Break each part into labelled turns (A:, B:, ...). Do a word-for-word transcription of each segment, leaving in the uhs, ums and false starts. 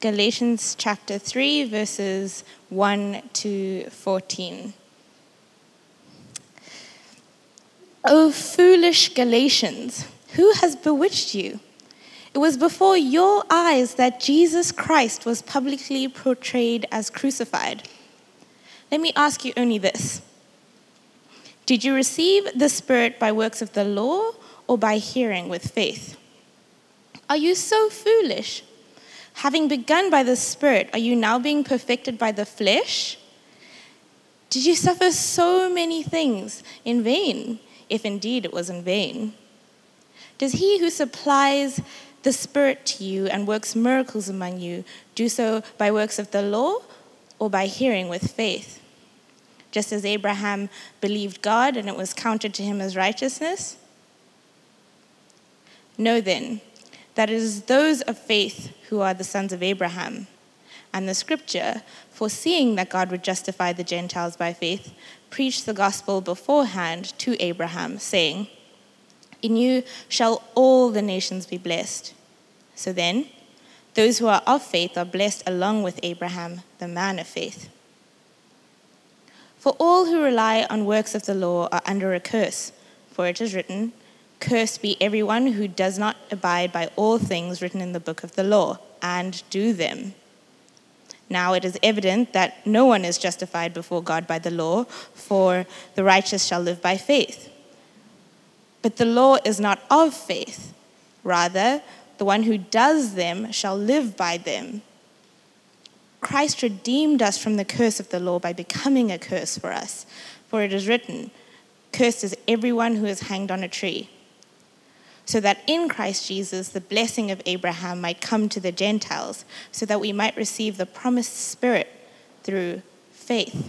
A: Galatians chapter three, verses one to fourteen. O foolish Galatians, who has bewitched you? It was before your eyes that Jesus Christ was publicly portrayed as crucified. Let me ask you only this. Did you receive the Spirit by works of the law or by hearing with faith? Are you so foolish? Having begun by the Spirit, are you now being perfected by the flesh? Did you suffer so many things in vain, if indeed it was in vain? Does he who supplies the Spirit to you and works miracles among you do so by works of the law or by hearing with faith? Just as Abraham believed God and it was counted to him as righteousness? Know then that it is those of faith who are the sons of Abraham. And the scripture, foreseeing that God would justify the Gentiles by faith, preached the gospel beforehand to Abraham, saying, in you shall all the nations be blessed. So then, those who are of faith are blessed along with Abraham, the man of faith. For all who rely on works of the law are under a curse, for it is written, cursed be everyone who does not abide by all things written in the book of the law, and do them. Now it is evident that no one is justified before God by the law, for the righteous shall live by faith. But the law is not of faith. Rather, the one who does them shall live by them. Christ redeemed us from the curse of the law by becoming a curse for us. For it is written, cursed is everyone who is hanged on a tree. So that in Christ Jesus the blessing of Abraham might come to the Gentiles, so that we might receive the promised Spirit through faith.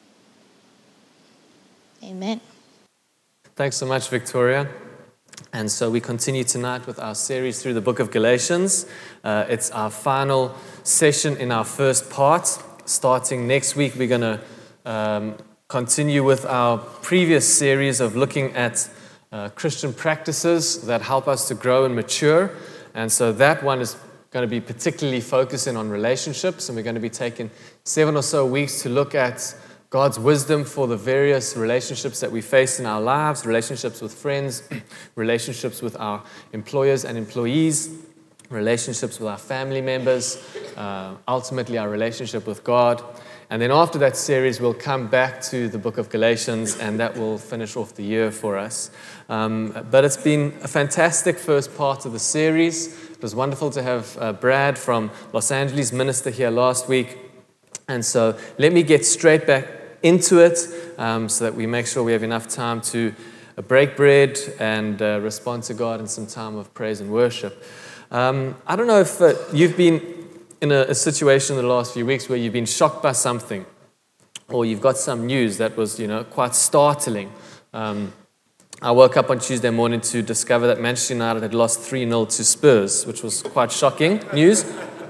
A: Amen.
B: Thanks so much, Victoria. And so we continue tonight with our series through the book of Galatians. Uh, it's our final session in our first part. Starting next week, we're going to um, continue with our previous series of looking at uh, Christian practices that help us to grow and mature. And so that one is going to be particularly focusing on relationships. And we're going to be taking seven or so weeks to look at God's wisdom for the various relationships that we face in our lives, relationships with friends, relationships with our employers and employees, relationships with our family members, uh, ultimately our relationship with God. And then after that series, we'll come back to the book of Galatians, and that will finish off the year for us. Um, but it's been a fantastic first part of the series. It was wonderful to have uh, Brad from Los Angeles minister here last week. And so let me get straight back into it um, so that we make sure we have enough time to uh, break bread and uh, respond to God in some time of praise and worship. Um, I don't know if uh, you've been in a, a situation in the last few weeks where you've been shocked by something, or you've got some news that was, you know, quite startling. Um, I woke up on Tuesday morning to discover that Manchester United had lost three nil to Spurs, which was quite shocking news.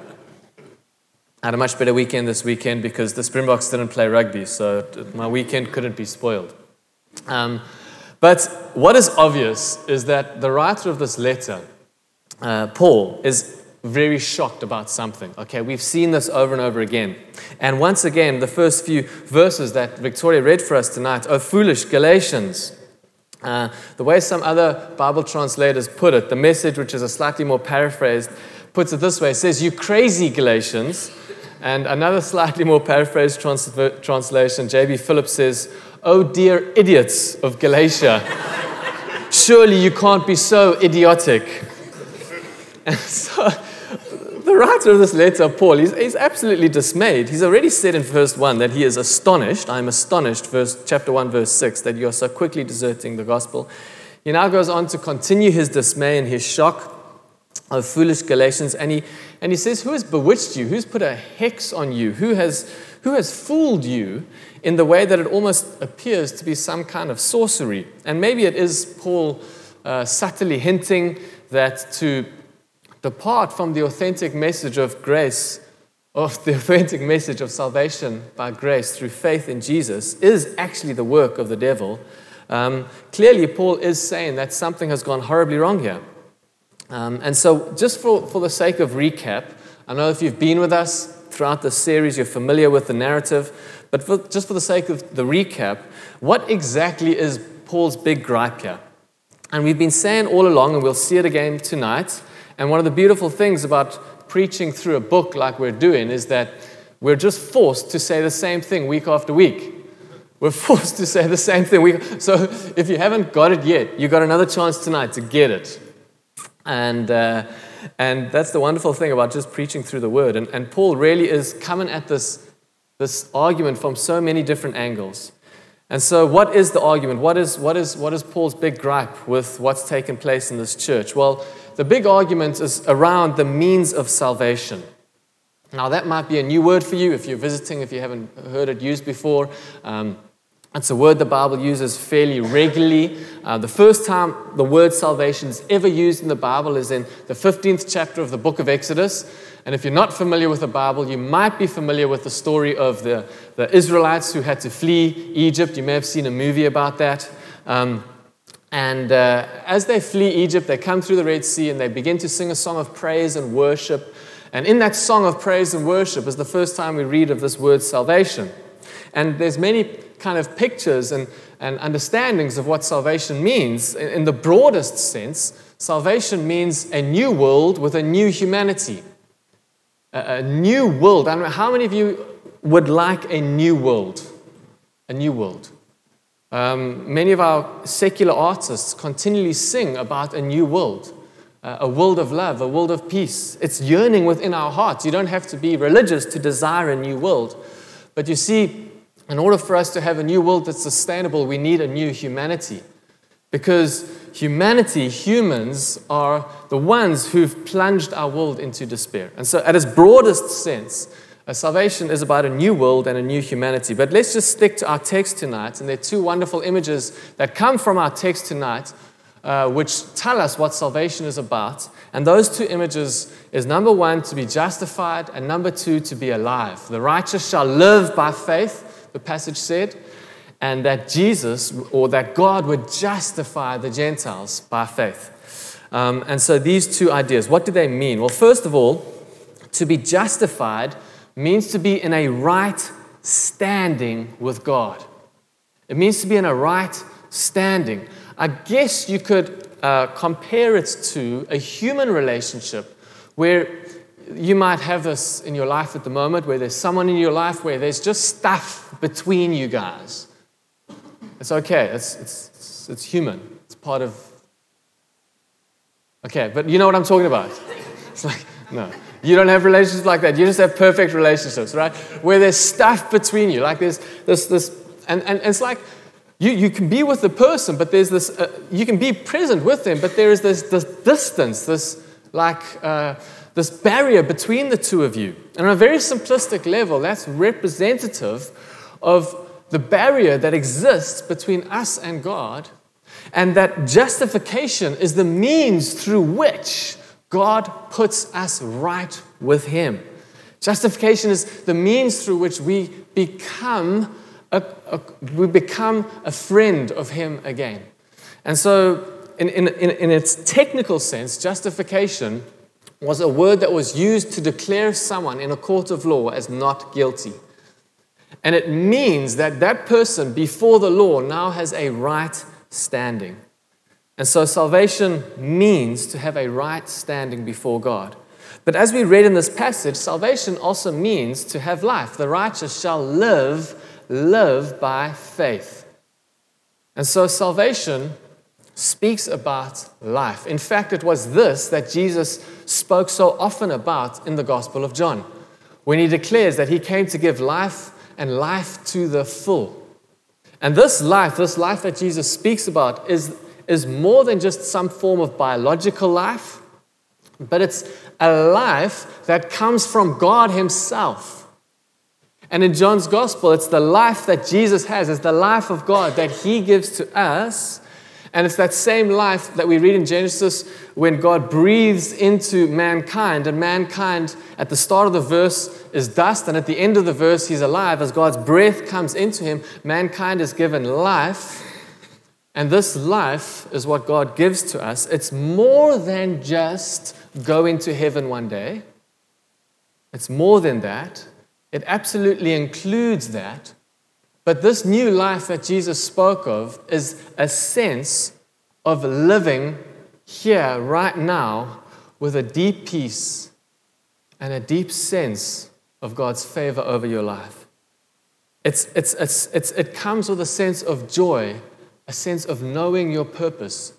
B: I had a much better weekend this weekend because the Springboks didn't play rugby, so my weekend couldn't be spoiled. Um, but what is obvious is that the writer of this letter, uh, Paul, is very shocked about something. Okay, we've seen this over and over again. And once again, the first few verses that Victoria read for us tonight, "O foolish Galatians." Uh, the way some other Bible translators put it, the Message, which is a slightly more paraphrased, puts it this way. It says, "You crazy Galatians." And another slightly more paraphrased trans- translation, J B Phillips says, "Oh dear idiots of Galatia, surely you can't be so idiotic." And so the writer of this letter, Paul, he's, he's absolutely dismayed. He's already said in verse one that he is astonished. I'm astonished, verse, chapter one, verse six, that you are so quickly deserting the gospel. He now goes on to continue his dismay and his shock of foolish Galatians, and he and he says, who has bewitched you? Who's put a hex on you? Who has who has fooled you in the way that it almost appears to be some kind of sorcery? And maybe it is Paul uh, subtly hinting that to depart from the authentic message of grace, of the authentic message of salvation by grace through faith in Jesus is actually the work of the devil. Um, clearly, Paul is saying that something has gone horribly wrong here. Um, and so just for, for the sake of recap, I know if you've been with us throughout the series, you're familiar with the narrative, but for, just for the sake of the recap, what exactly is Paul's big gripe here? And we've been saying all along, and we'll see it again tonight, and one of the beautiful things about preaching through a book like we're doing is that we're just forced to say the same thing week after week. We're forced to say the same thing. We, so if you haven't got it yet, you've got another chance tonight to get it. And uh, and that's the wonderful thing about just preaching through the Word. And, and Paul really is coming at this, this argument from so many different angles. And so what is the argument? What is, what is, what is Paul's big gripe with what's taken place in this church? Well, the big argument is around the means of salvation. Now, that might be a new word for you if you're visiting, if you haven't heard it used before. Um, It's a word the Bible uses fairly regularly. Uh, the first time the word salvation is ever used in the Bible is in the fifteenth chapter of the book of Exodus. And if you're not familiar with the Bible, you might be familiar with the story of the, the Israelites who had to flee Egypt. You may have seen a movie about that. Um, and uh, as they flee Egypt, they come through the Red Sea and they begin to sing a song of praise and worship. And in that song of praise and worship is the first time we read of this word salvation. And there's many kind of pictures and, and understandings of what salvation means. In, in the broadest sense, salvation means a new world with a new humanity. A, a new world. I don't know, how many of you would like a new world? A new world. Um, many of our secular artists continually sing about a new world. Uh, a world of love, a world of peace. It's yearning within our hearts. You don't have to be religious to desire a new world. But you see, in order for us to have a new world that's sustainable, we need a new humanity. Because humanity, humans, are the ones who've plunged our world into despair. And so at its broadest sense, uh, salvation is about a new world and a new humanity. But let's just stick to our text tonight. And there are two wonderful images that come from our text tonight, uh, which tell us what salvation is about. And those two images is, number one, to be justified, and number two, to be alive. The righteous shall live by faith, the passage said, and that Jesus, or that God would justify the Gentiles by faith. Um, and so these two ideas, what do they mean? Well, first of all, to be justified means to be in a right standing with God. It means to be in a right standing. I guess you could uh, compare it to a human relationship where you might have this in your life at the moment, where there's someone in your life where there's just stuff between you guys. It's okay. It's, it's, it's, it's human. It's part of... Okay, but you know what I'm talking about. It's like, no. You don't have relationships like that. You just have perfect relationships, right? Where there's stuff between you. Like there's this... this and, and, and it's like you, you can be with the person, but there's this... Uh, you can be present with them, but there is this, this distance, this like... Uh, this barrier between the two of you. And on a very simplistic level, that's representative of the barrier that exists between us and God, and that justification is the means through which God puts us right with Him. Justification is the means through which we become a, a, we become a friend of Him again. And so, in, in, in, in its technical sense, justification was a word that was used to declare someone in a court of law as not guilty. And it means that that person before the law now has a right standing. And so salvation means to have a right standing before God. But as we read in this passage, salvation also means to have life. The righteous shall live, live by faith. And so salvation speaks about life. In fact, it was this that Jesus spoke so often about in the Gospel of John, when He declares that He came to give life and life to the full. And this life, this life that Jesus speaks about is, is more than just some form of biological life, but it's a life that comes from God Himself. And in John's Gospel, it's the life that Jesus has, it's the life of God that He gives to us. And it's that same life that we read in Genesis when God breathes into mankind. And mankind, at the start of the verse, is dust. And at the end of the verse, he's alive. As God's breath comes into him, mankind is given life. And this life is what God gives to us. It's more than just going to heaven one day. It's more than that. It absolutely includes that. But this new life that Jesus spoke of is a sense of living here, right now, with a deep peace and a deep sense of God's favor over your life. It's, it's, it's, it's, it comes with a sense of joy, a sense of knowing your purpose,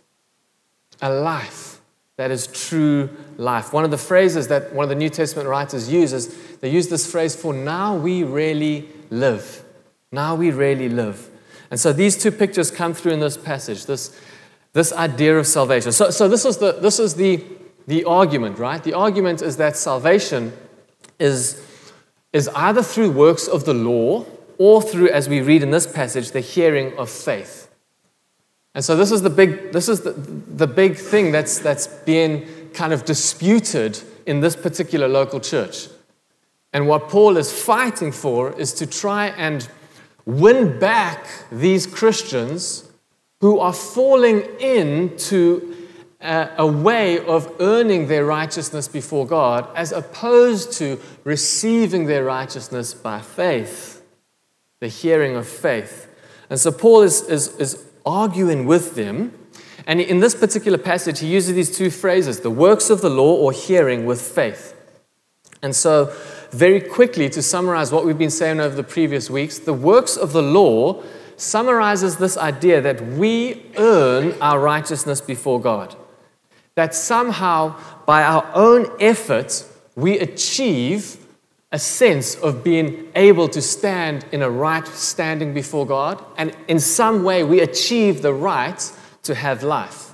B: a life that is true life. One of the phrases that one of the New Testament writers use is, they use this phrase for now we really live. Now we really live. And so these two pictures come through in this passage, this, this idea of salvation. So, so this is, the, this is the, the argument, right? The argument is that salvation is, is either through works of the law or through, as we read in this passage, the hearing of faith. And so this is the big, this is the, the big thing that's, that's being kind of disputed in this particular local church. And what Paul is fighting for is to try and win back these Christians who are falling into a, a way of earning their righteousness before God as opposed to receiving their righteousness by faith, the hearing of faith. And so Paul is, is, is arguing with them. And in this particular passage, he uses these two phrases, the works of the law or hearing with faith. And so very quickly, to summarize what we've been saying over the previous weeks, the works of the law summarizes this idea that we earn our righteousness before God. That somehow, by our own effort, we achieve a sense of being able to stand in a right standing before God, and in some way we achieve the right to have life.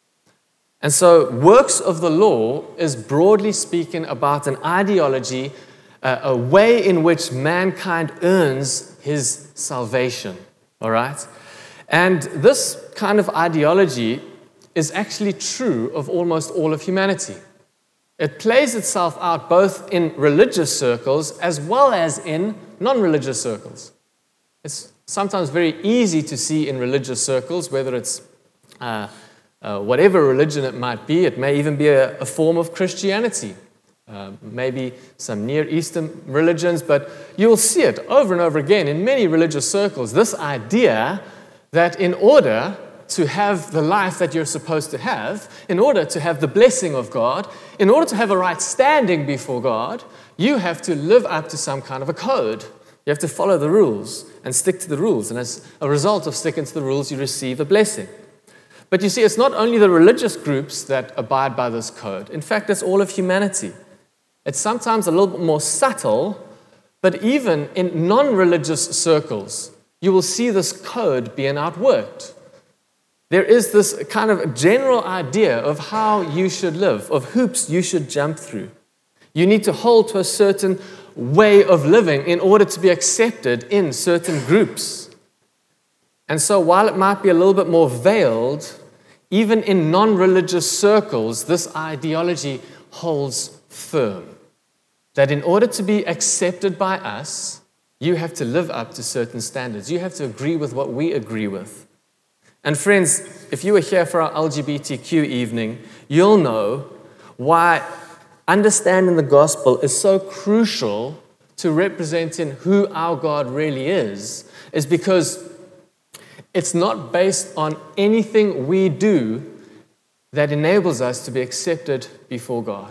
B: And so, works of the law is broadly speaking about an ideology, uh, a way in which mankind earns his salvation. All right? And this kind of ideology is actually true of almost all of humanity. It plays itself out both in religious circles as well as in non-religious circles. It's sometimes very easy to see in religious circles, whether it's uh, uh, whatever religion it might be. It may even be a, a form of Christianity, uh, maybe some Near Eastern religions, but you'll see it over and over again in many religious circles, this idea that in order to have the life that you're supposed to have, in order to have the blessing of God, in order to have a right standing before God, you have to live up to some kind of a code. You have to follow the rules and stick to the rules. And as a result of sticking to the rules, you receive a blessing. But you see, it's not only the religious groups that abide by this code. In fact, it's all of humanity. It's sometimes a little bit more subtle, but even in non-religious circles, you will see this code being outworked. There is this kind of general idea of how you should live, of hoops you should jump through. You need to hold to a certain way of living in order to be accepted in certain groups. And so while it might be a little bit more veiled, even in non-religious circles, this ideology holds firm. That in order to be accepted by us, you have to live up to certain standards. You have to agree with what we agree with. And friends, if you were here for our L G B T Q evening, you'll know why understanding the gospel is so crucial to representing who our God really is, is because it's not based on anything we do that enables us to be accepted before God.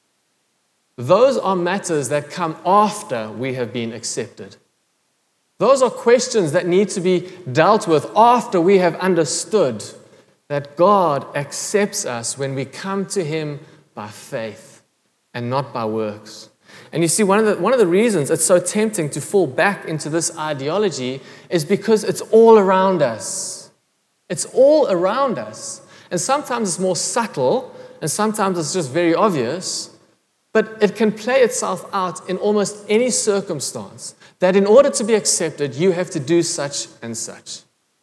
B: Those are matters that come after we have been accepted. Those are questions that need to be dealt with after we have understood that God accepts us when we come to Him by faith and not by works. And you see, one of the, one of the reasons it's so tempting to fall back into this ideology is because it's all around us. It's all around us. And sometimes it's more subtle, and sometimes it's just very obvious, but it can play itself out in almost any circumstance. That in order to be accepted, you have to do such and such.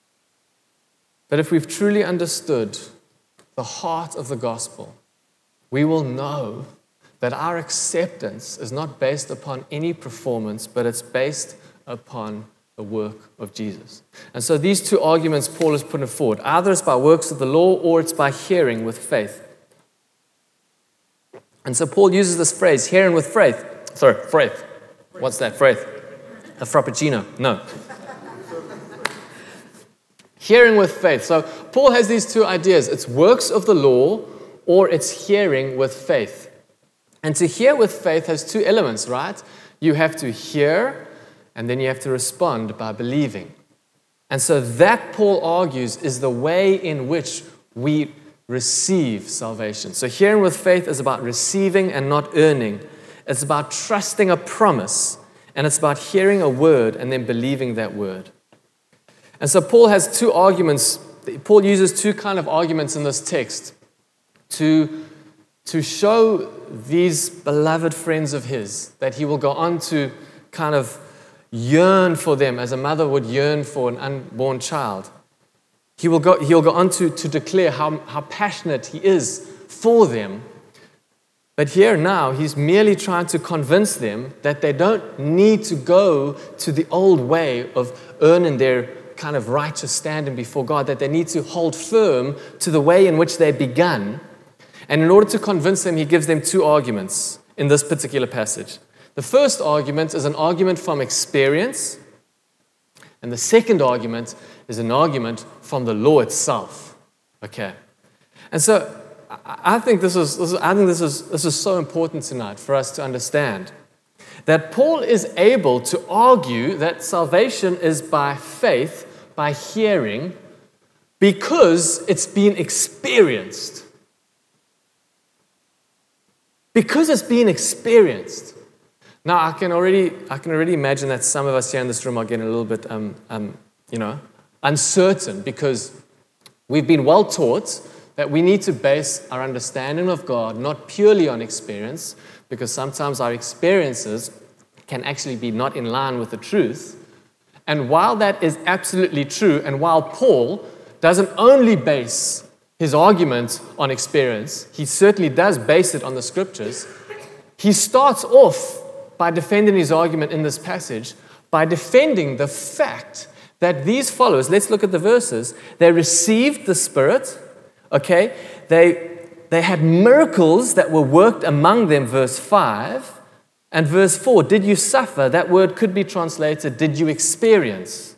B: But if we've truly understood the heart of the gospel, we will know that our acceptance is not based upon any performance, but it's based upon the work of Jesus. And so these two arguments Paul is putting forward, either it's by works of the law or it's by hearing with faith. And so Paul uses this phrase, hearing with faith, Sorry, faith. What's that? Faith. A frappuccino. No. Hearing with faith. So Paul has these two ideas. It's works of the law or it's hearing with faith. And to hear with faith has two elements, right? You have to hear and then you have to respond by believing. And so that, Paul argues, is the way in which we receive salvation. So hearing with faith is about receiving and not earning. It's about trusting a promise. And it's about hearing a word and then believing that word. And so Paul has two arguments. Paul uses two kind of arguments in this text to, to show these beloved friends of his that he will go on to kind of yearn for them as a mother would yearn for an unborn child. He will go, he'll go on to, to declare how, how passionate he is for them. But here now, he's merely trying to convince them that they don't need to go to the old way of earning their kind of righteous standing before God, that they need to hold firm to the way in which they began. And in order to convince them, he gives them two arguments in this particular passage. The first argument is an argument from experience, and the second argument is an argument from the law itself. Okay, and so I think this is, this is I think this is this is so important tonight for us to understand that Paul is able to argue that salvation is by faith, by hearing, because it's been experienced. Because it's been experienced. Now, I can already, I can already imagine that some of us here in this room are getting a little bit, um, um, you know, uncertain because we've been well taught that we need to base our understanding of God not purely on experience, because sometimes our experiences can actually be not in line with the truth. And while that is absolutely true, and while Paul doesn't only base his argument on experience, he certainly does base it on the scriptures, he starts off by defending his argument in this passage, by defending the fact that these followers, let's look at the verses, they received the Spirit, okay? They, they had miracles that were worked among them, verse five, and verse four, did you suffer? That word could be translated, did you experience?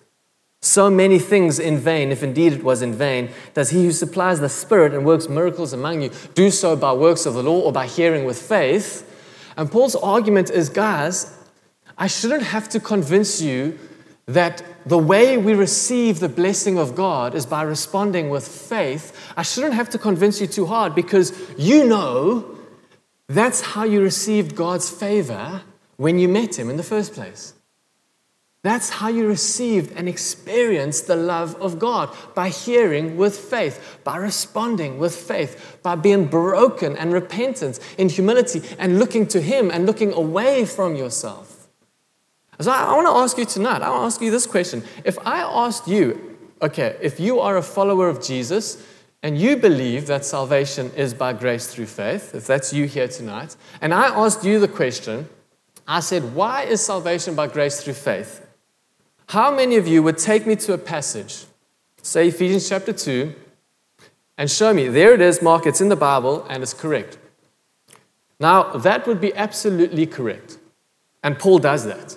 B: So many things in vain, if indeed it was in vain, does he who supplies the Spirit and works miracles among you do so by works of the law or by hearing with faith? And Paul's argument is, guys, I shouldn't have to convince you that the way we receive the blessing of God is by responding with faith. I shouldn't have to convince you too hard because you know that's how you received God's favor when you met him in the first place. That's how you received and experienced the love of God, by hearing with faith, by responding with faith, by being broken and repentant in humility and looking to him and looking away from yourself. So I want to ask you tonight, I want to ask you this question. If I asked you, okay, if you are a follower of Jesus and you believe that salvation is by grace through faith, if that's you here tonight, and I asked you the question, I said, why is salvation by grace through faith? How many of you would take me to a passage, say Ephesians chapter two, and show me, there it is, Mark, it's in the Bible, and it's correct. Now, that would be absolutely correct, and Paul does that.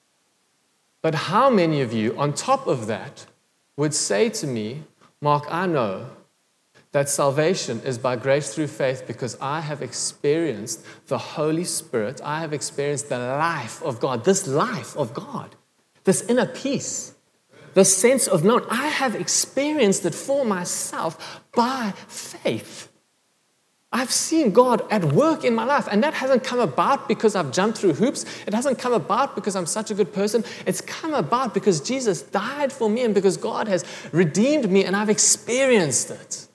B: But how many of you, on top of that, would say to me, Mark, I know that salvation is by grace through faith because I have experienced the Holy Spirit, I have experienced the life of God, this life of God. This inner peace, this sense of knowing, I have experienced it for myself by faith. I've seen God at work in my life, and that hasn't come about because I've jumped through hoops. It hasn't come about because I'm such a good person. It's come about because Jesus died for me and because God has redeemed me, and I've experienced it.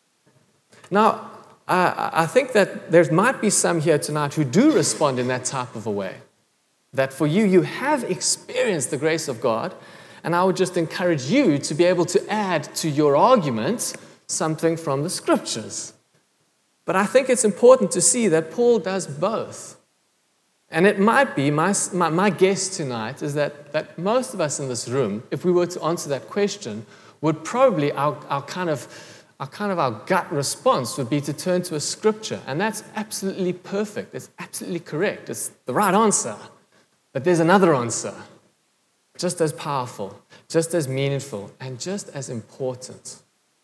B: Now, I, I think that there might be some here tonight who do respond in that type of a way. That for you, you have experienced the grace of God, and I would just encourage you to be able to add to your argument something from the scriptures. But I think it's important to see that Paul does both. And it might be, my, my, my guess tonight is that, that most of us in this room, if we were to answer that question, would probably, our, our kind of, our kind of our gut response would be to turn to a scripture. And that's absolutely perfect. It's absolutely correct. It's the right answer. But there's another answer, just as powerful, just as meaningful, and just as important.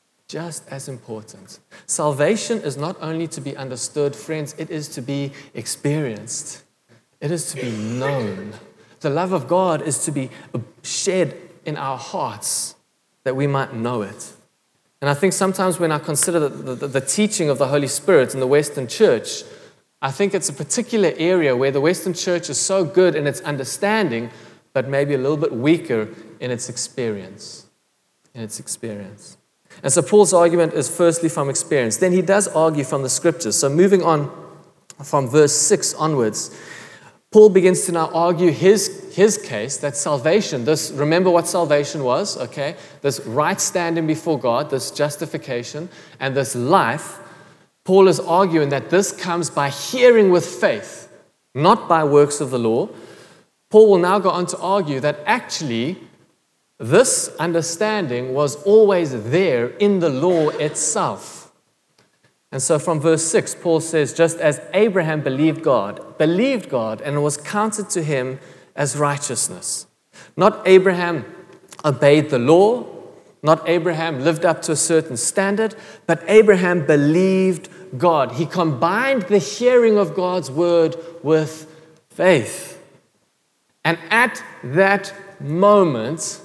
B: Just as important. Salvation is not only to be understood, friends, it is to be experienced. It is to be known. The love of God is to be shed in our hearts that we might know it. And I think sometimes when I consider the, the, the teaching of the Holy Spirit in the Western church, I think it's a particular area where the Western church is so good in its understanding, but maybe a little bit weaker in its experience. In its experience. And so Paul's argument is firstly from experience. Then he does argue from the scriptures. So moving on from verse six onwards, Paul begins to now argue his, his case that salvation, this, remember what salvation was, okay? This right standing before God, this justification, and this life, Paul is arguing that this comes by hearing with faith, not by works of the law. Paul will now go on to argue that actually this understanding was always there in the law itself. And so from verse six, Paul says, just as Abraham believed God, believed God, and it was counted to him as righteousness. Not Abraham obeyed the law, not Abraham lived up to a certain standard, but Abraham believed God. He combined the hearing of God's word with faith. And at that moment,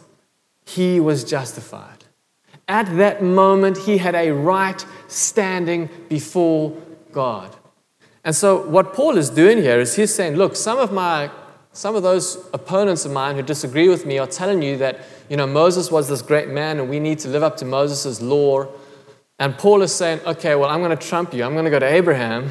B: he was justified. At that moment, he had a right standing before God. And so what Paul is doing here is he's saying, look, some of my, some of those opponents of mine who disagree with me are telling you that, you know, Moses was this great man and we need to live up to Moses' law. And Paul is saying, okay, well, I'm going to trump you. I'm going to go to Abraham,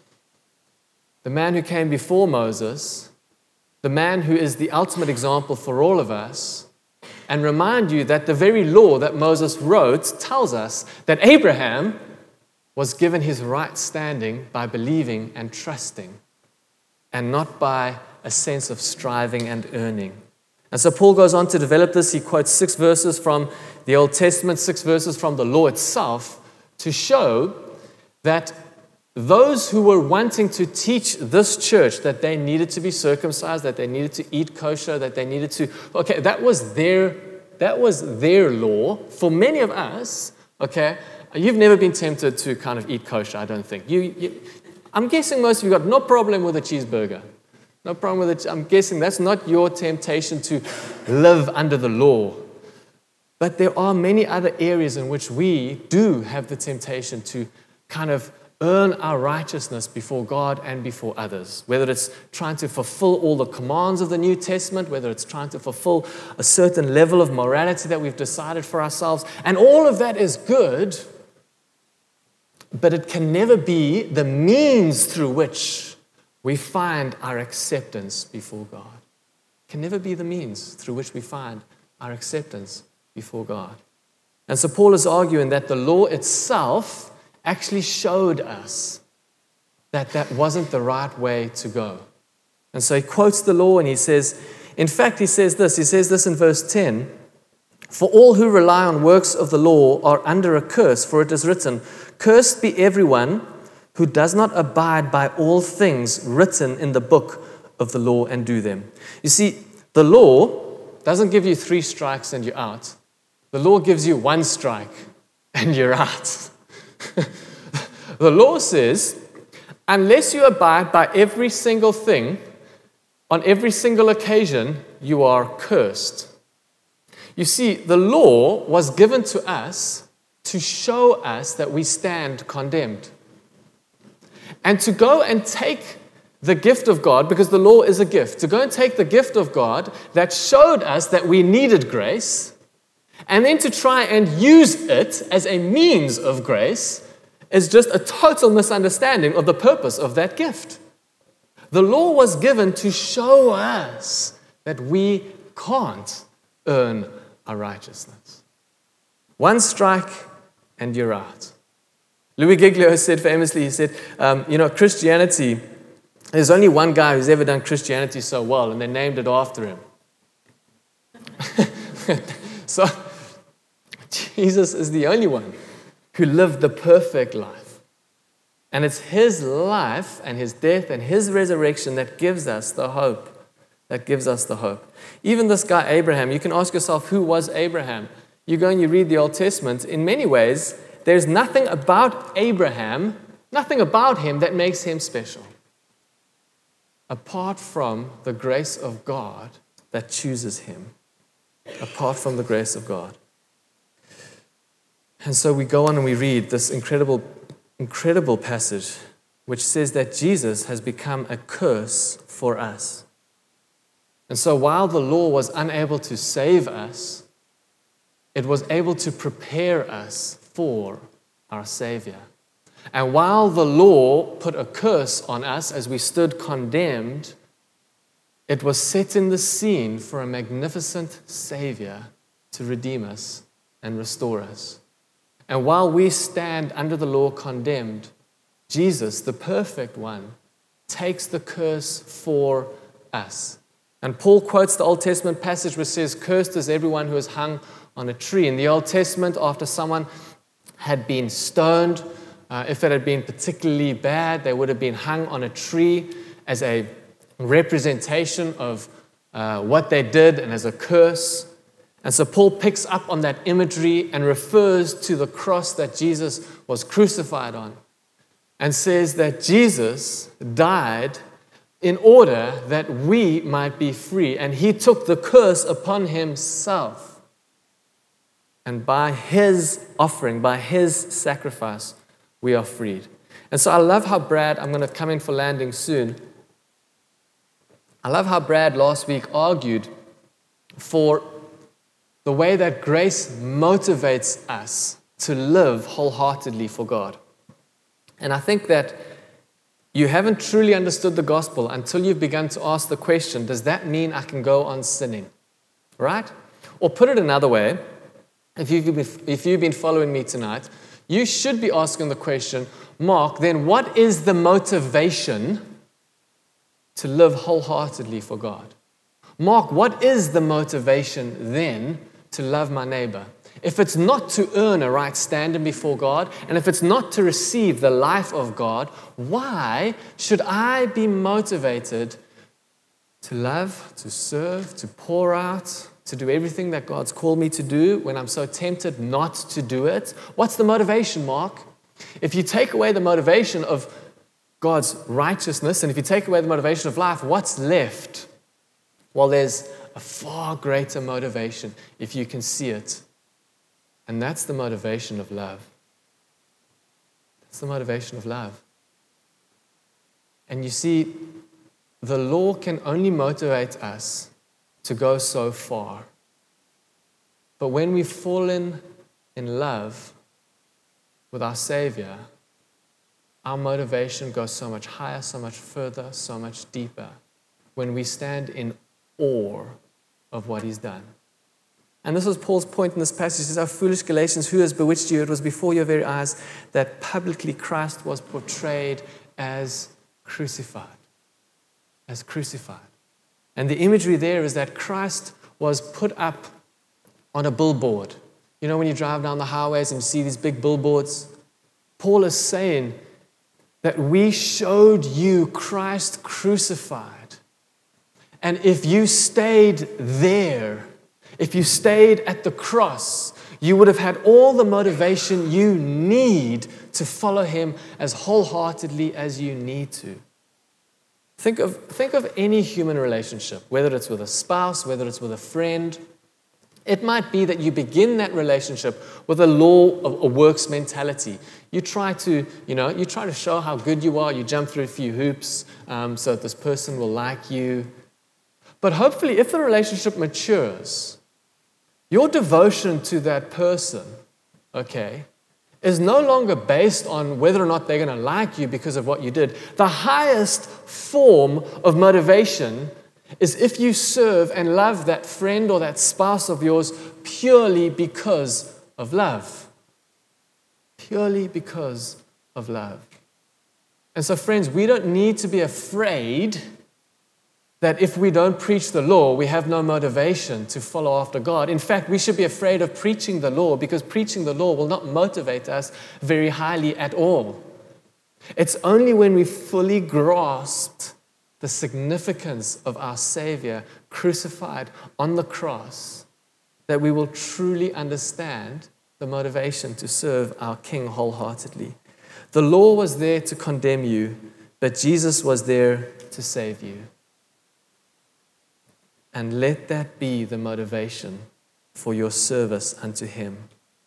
B: the man who came before Moses, the man who is the ultimate example for all of us, and remind you that the very law that Moses wrote tells us that Abraham was given his right standing by believing and trusting, and not by a sense of striving and earning. And so Paul goes on to develop this. He quotes six verses from the Old Testament, six verses from the law itself, to show that those who were wanting to teach this church that they needed to be circumcised, that they needed to eat kosher, that they needed to, okay, that was their, that was their law. For many of us, okay, you've never been tempted to kind of eat kosher, I don't think. You, you I'm guessing most of you got no problem with a cheeseburger. No problem with it. I'm guessing that's not your temptation to live under the law. But there are many other areas in which we do have the temptation to kind of earn our righteousness before God and before others. Whether it's trying to fulfill all the commands of the New Testament, whether it's trying to fulfill a certain level of morality that we've decided for ourselves. And all of that is good, but it can never be the means through which we find our acceptance before God. It can never be the means through which we find our acceptance before God. And so Paul is arguing that the law itself actually showed us that that wasn't the right way to go. And so he quotes the law and he says, in fact, he says this, he says this in verse ten, for all who rely on works of the law are under a curse, for it is written, cursed be everyone who does not abide by all things written in the book of the law and do them. You see, the law doesn't give you three strikes and you're out. The law gives you one strike and you're out. The law says, unless you abide by every single thing, on every single occasion, you are cursed. You see, the law was given to us to show us that we stand condemned. And to go and take the gift of God, because the law is a gift, to go and take the gift of God that showed us that we needed grace, and then to try and use it as a means of grace is just a total misunderstanding of the purpose of that gift. The law was given to show us that we can't earn our righteousness. One strike and you're out. Louis Giglio said famously, he said, um, you know, Christianity, there's only one guy who's ever done Christianity so well, and they named it after him. So, Jesus is the only one who lived the perfect life. And it's his life and his death and his resurrection that gives us the hope. That gives us the hope. Even this guy Abraham, you can ask yourself, who was Abraham? You go and you read the Old Testament. In many ways, there's nothing about Abraham, nothing about him that makes him special, apart from the grace of God that chooses him. Apart from the grace of God. And so we go on and we read this incredible, incredible passage which says that Jesus has become a curse for us. And so while the law was unable to save us, it was able to prepare us for our Savior. And while the law put a curse on us as we stood condemned, it was setting the scene for a magnificent Savior to redeem us and restore us. And while we stand under the law condemned, Jesus, the perfect one, takes the curse for us. And Paul quotes the Old Testament passage which says, "Cursed is everyone who is hung on a tree." In the Old Testament, after someone had been stoned, uh, if it had been particularly bad, they would have been hung on a tree as a representation of uh, what they did and as a curse. And so Paul picks up on that imagery and refers to the cross that Jesus was crucified on and says that Jesus died in order that we might be free. And he took the curse upon himself. And by his offering, by his sacrifice, we are freed. And so I love how Brad, I'm going to come in for landing soon. I love how Brad last week argued for the way that grace motivates us to live wholeheartedly for God. And I think that you haven't truly understood the gospel until you've begun to ask the question, does that mean I can go on sinning? Right? Or put it another way, if you've been, if you've been following me tonight, you should be asking the question, Mark, then what is the motivation to live wholeheartedly for God? Mark, what is the motivation then to love my neighbor? If it's not to earn a right standing before God, and if it's not to receive the life of God, why should I be motivated to love, to serve, to pour out, to do everything that God's called me to do when I'm so tempted not to do it? What's the motivation, Mark? If you take away the motivation of God's righteousness, and if you take away the motivation of life, what's left? Well, there's a far greater motivation if you can see it. And that's the motivation of love. That's the motivation of love. And you see, the law can only motivate us to go so far. But when we've fallen in love with our Savior, our motivation goes so much higher, so much further, so much deeper when we stand in awe of what He's done. And this was Paul's point in this passage. He says, "O foolish Galatians, who has bewitched you? It was before your very eyes that publicly Christ was portrayed as crucified." As crucified. And the imagery there is that Christ was put up on a billboard. You know when you drive down the highways and you see these big billboards? Paul is saying that we showed you Christ crucified. And if you stayed there, if you stayed at the cross, you would have had all the motivation you need to follow Him as wholeheartedly as you need to. Think of, think of any human relationship, whether it's with a spouse, whether it's with a friend. It might be that you begin that relationship with a law of a works mentality. You try to, you know, you try to show how good you are. You jump through a few hoops um, so that this person will like you. But hopefully, if the relationship matures, your devotion to that person, okay, is no longer based on whether or not they're going to like you because of what you did. The highest form of motivation is if you serve and love that friend or that spouse of yours purely because of love. Purely because of love. And so, friends, we don't need to be afraid that if we don't preach the law, we have no motivation to follow after God. In fact, we should be afraid of preaching the law because preaching the law will not motivate us very highly at all. It's only when we fully grasped the significance of our Savior crucified on the cross that we will truly understand the motivation to serve our King wholeheartedly. The law was there to condemn you, but Jesus was there to save you. And let that be the motivation for your service unto Him.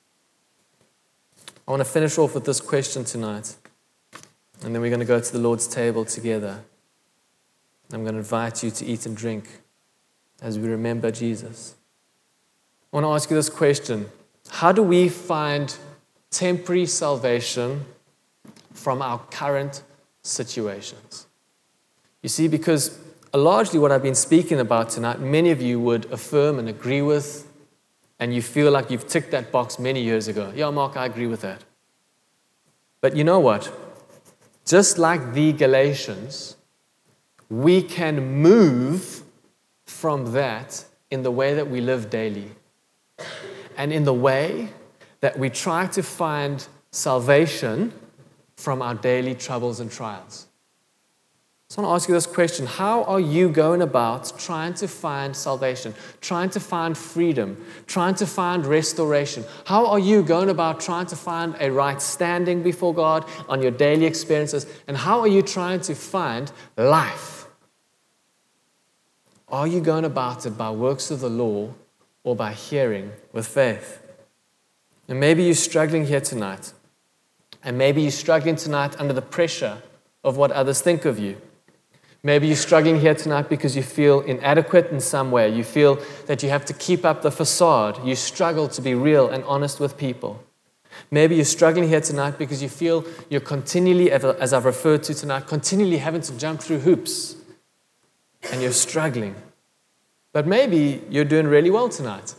B: I want to finish off with this question tonight, and then we're going to go to the Lord's table together. I'm going to invite you to eat and drink as we remember Jesus. I want to ask you this question. How do we find temporary salvation from our current situations? You see, because largely what I've been speaking about tonight, many of you would affirm and agree with, and you feel like you've ticked that box many years ago. Yeah, Mark, I agree with that. But you know what? Just like the Galatians, we can move from that in the way that we live daily. And in the way that we try to find salvation from our daily troubles and trials. So I want to ask you this question. How are you going about trying to find salvation, trying to find freedom, trying to find restoration? How are you going about trying to find a right standing before God on your daily experiences? And how are you trying to find life? Are you going about it by works of the law or by hearing with faith? And maybe you're struggling here tonight. And maybe you're struggling tonight under the pressure of what others think of you. Maybe you're struggling here tonight because you feel inadequate in some way. You feel that you have to keep up the facade. You struggle to be real and honest with people. Maybe you're struggling here tonight because you feel you're continually, as I've referred to tonight, continually having to jump through hoops. And you're struggling. But maybe you're doing really well tonight.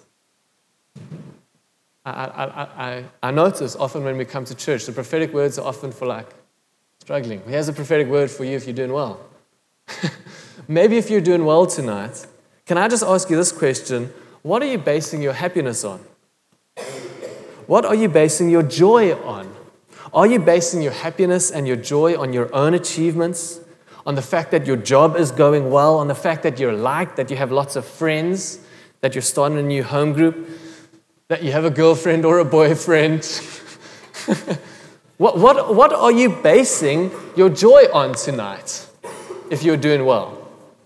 B: I, I, I, I notice often when we come to church, the prophetic words are often for like struggling. Here's a prophetic word for you if you're doing well. Maybe if you're doing well tonight, can I just ask you this question? What are you basing your happiness on? What are you basing your joy on? Are you basing your happiness and your joy on your own achievements? On the fact that your job is going well? On the fact that you're liked, that you have lots of friends, that you're starting a new home group, that you have a girlfriend or a boyfriend? what, what, what are you basing your joy on tonight? If you're doing well.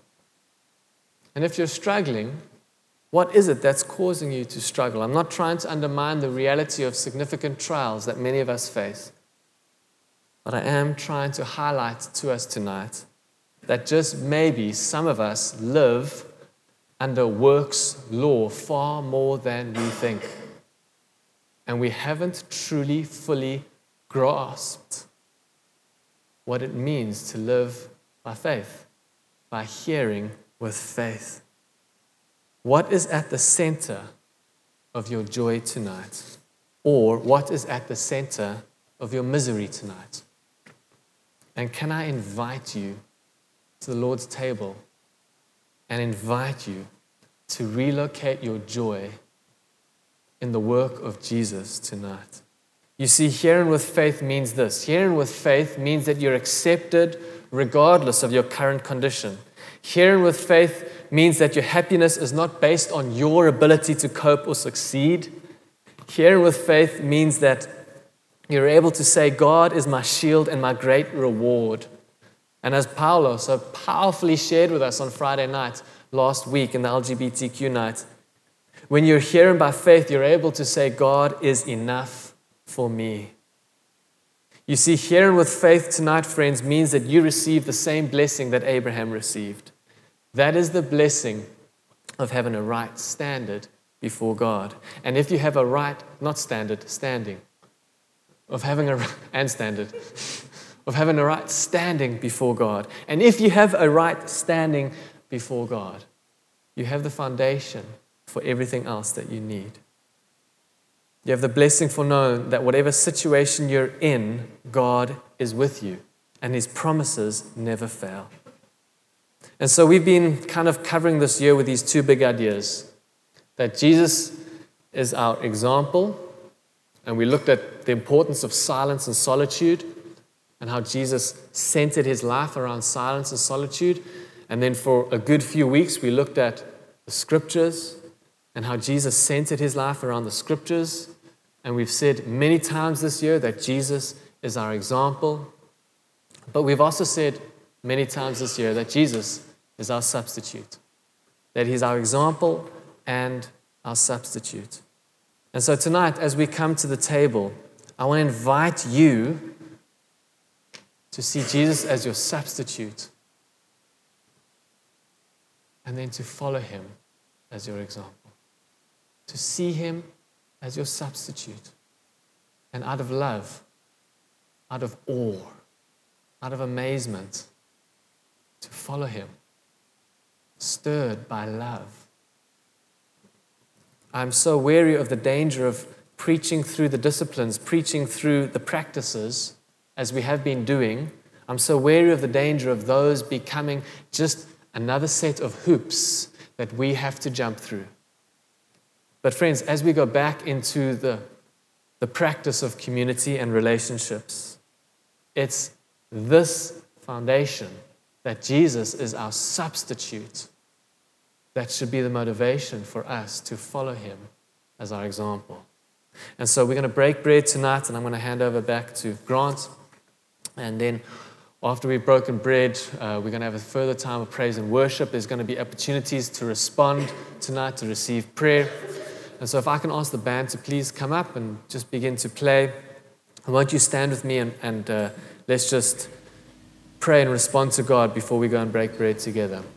B: And if you're struggling, what is it that's causing you to struggle? I'm not trying to undermine the reality of significant trials that many of us face, but I am trying to highlight to us tonight that just maybe some of us live under works law far more than we think. And we haven't truly, fully grasped what it means to live by faith, by hearing with faith. What is at the center of your joy tonight? Or what is at the center of your misery tonight? And can I invite you to the Lord's table and invite you to relocate your joy in the work of Jesus tonight? You see, hearing with faith means this. Hearing with faith means that you're accepted regardless of your current condition. Hearing with faith means that your happiness is not based on your ability to cope or succeed. Hearing with faith means that you're able to say, God is my shield and my great reward. And as Paolo so powerfully shared with us on Friday night last week in the L G B T Q night, when you're hearing by faith, you're able to say, God is enough for me. You see, hearing with faith tonight, friends, means that you receive the same blessing that Abraham received. That is the blessing of having a right standard before God. And if you have a right, not standard, standing, of having a, and standard, of having a right standing before God. And if you have a right standing before God, you have the foundation for everything else that you need. You have the blessing for knowing that whatever situation you're in, God is with you, and His promises never fail. And so we've been kind of covering this year with these two big ideas, that Jesus is our example, and we looked at the importance of silence and solitude, and how Jesus centered his life around silence and solitude. And then for a good few weeks, we looked at the scriptures and how Jesus centered his life around the scriptures. And we've said many times this year that Jesus is our example. But we've also said many times this year that Jesus is our substitute, that he's our example and our substitute. And so tonight, as we come to the table, I want to invite you to see Jesus as your substitute, and then to follow him as your example. To see him as your substitute, and out of love, out of awe, out of amazement, to follow him, stirred by love. I'm so wary of the danger of preaching through the disciplines, preaching through the practices, as we have been doing. I'm so wary of the danger of those becoming just another set of hoops that we have to jump through. But friends, as we go back into the, the practice of community and relationships, it's this foundation that Jesus is our substitute that should be the motivation for us to follow him as our example. And so we're going to break bread tonight, and I'm going to hand over back to Grant. And then after we've broken bread, uh, we're going to have a further time of praise and worship. There's going to be opportunities to respond tonight, to receive prayer. And so if I can ask the band to please come up and just begin to play. And won't you stand with me and, and uh, let's just pray and respond to God before we go and break bread together.